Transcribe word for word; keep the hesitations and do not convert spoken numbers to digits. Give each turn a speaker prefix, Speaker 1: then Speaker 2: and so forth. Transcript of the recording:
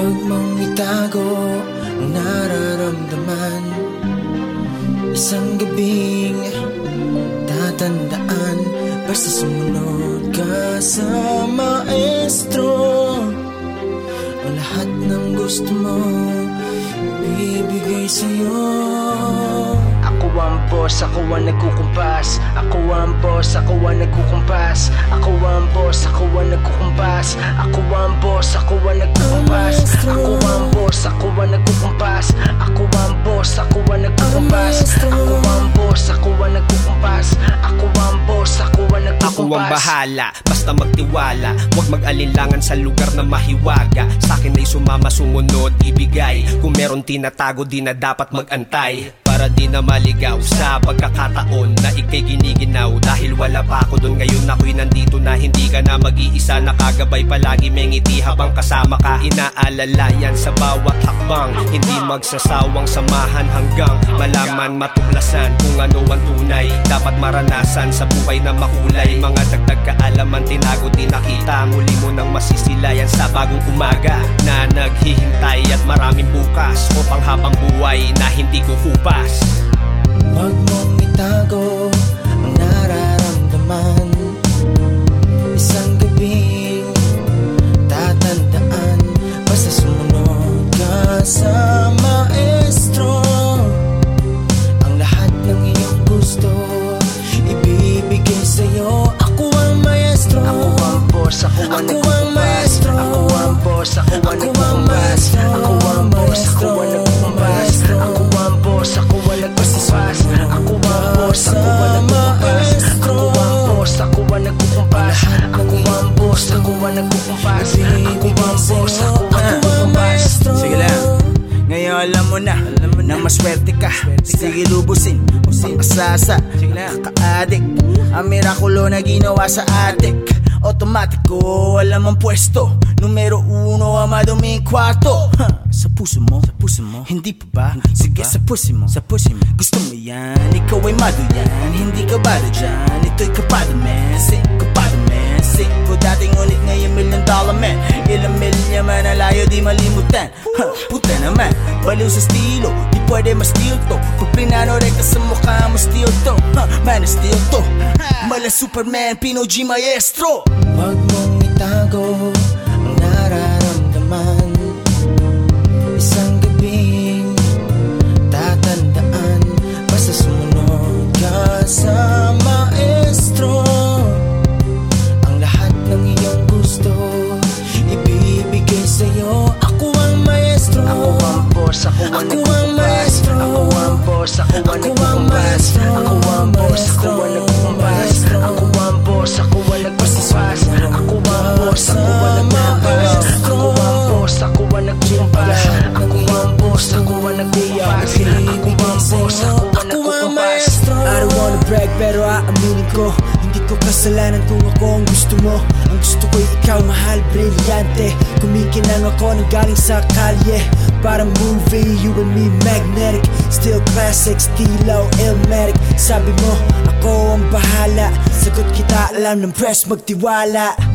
Speaker 1: Huwag mong itago ang nararamdaman. Isang gabing tatandaan, basta sumunod ka sa maestro. Ang lahat ng gusto mo ibibigay sa'yo. Ako ang boss, ako ang nagkukumpas. Ako ang boss, ako ang nagkukumpas. Ako ang boss, ako ang nagkukumpas. Ako ang boss, ako ang nagkukumpas. Ako ang boss, ako ang nagkukumpas. Ako ang boss, ako ang nagkukumpas. Ako ang boss, ako ang nagkukumpas. Ako ang boss, ako ang nagkukumpas.
Speaker 2: Ako ang bahala, basta magtiwala. Huwag mag-alinlangan sa lugar na mahiwaga. Sa'kin ay sumama, sumunod, ibigay. Kung meron tinatago, di na dapat mag-antay. Para di na maligaw sa pagkakataon na ika'y giniginaw. Dahil wala pa ako dun, ngayon ako'y nandito na. Hindi ka na mag-iisa, nakagabay palagi, may ngiti habang kasama ka. Inaalala yan sa bawat hakbang, hindi magsasawang samahan hanggang malaman, matuklasan kung ano ang tunay. Dapat maranasan sa buhay na makulay. Mga dagdag kaalaman, tinago di nakita. Muli mo nang masisilayan sa bagong umaga na naghihintay at maraming bukas o panghabang buhay na hindi ko kupas.
Speaker 1: Huwag mong itago ang nararamdaman. Isang gabing tatandaan, basta sumunod ka sa maestro. Ang lahat ng iyong gusto ibibigay sa'yo. Ako ang maestro.
Speaker 3: Ako ang boss, ako ang
Speaker 1: nagkukumpas.
Speaker 3: Ako ang boss, ako ang nagkukumpas. Ako ang boss, ako ang nagkukumpas. Ako ang boss, ako ang nagkukumpas. Ako ang boss, ako ang nagkukumpas. Ako ang boss, ako ang nagkukumpas. Ako ang boss, ako ang nagkukumpas. Ako ang boss, ako ang nagkukumpas.
Speaker 4: Sige lang, ngayon alam mo na, alam mo na maswerte ka. Sige lubusin, using kasasa, kaka-addict. Ang mirakulo na ginawa sa adik. Automatiko, alam ang pwesto. Numero uno, ang maduming kwarto. huh. Sa puso mo, sa puso mo, hindi pa ba? Hindi Sige pa ba? Sa puso mo, sa puso mo, gusto mo yan. Ikaw ay mado yan, hindi ka bado dyan. Ito'y kapado man, sing kapado man. Sing ko dating ulit ngayon million dollar man. Ilang milya man na layo di malimutan. huh. Puta naman, baliw sa estilo, di pwede ma-steal to. Kung pinano rin ka sa mukha mo steal to. huh. Man, steal to. Mala Superman, Pino G Maestro.
Speaker 1: Huwag mong itago ang nararamdaman. Isang gabing tatandaan, basta sumunod ka sa maestro. Ang lahat ng iyong gusto ibibigay sa'yo. Ako ang maestro.
Speaker 3: Ako ang boss, ako ang nagkukumpas. Ako ang boss, ako ang nagkukumpas. Ako ang boss, ako ang nagkukumpas. Ako ang boss, ako ang nagkukumpas. Ako ang boss, ako ang nagkukumpas. Ako ang boss, ako ang nagkukumpas. Ako ang boss, ako ang nagkukumpas. Ako ang boss, ako ang nagkukumpas.
Speaker 5: I don't wanna brag pero aaminin ko, hindi ko kasalanan kung ako ang gusto mo. Ang gusto ko'y ikaw, mahal, brilyante. Kumikinang ako nang galing sa kalye. Parang movie, you and me magnetic. Still classic, stilo, Illmatic. Sabi mo, ako ang bahala. Sagot kita, alam ng press, magtiwala.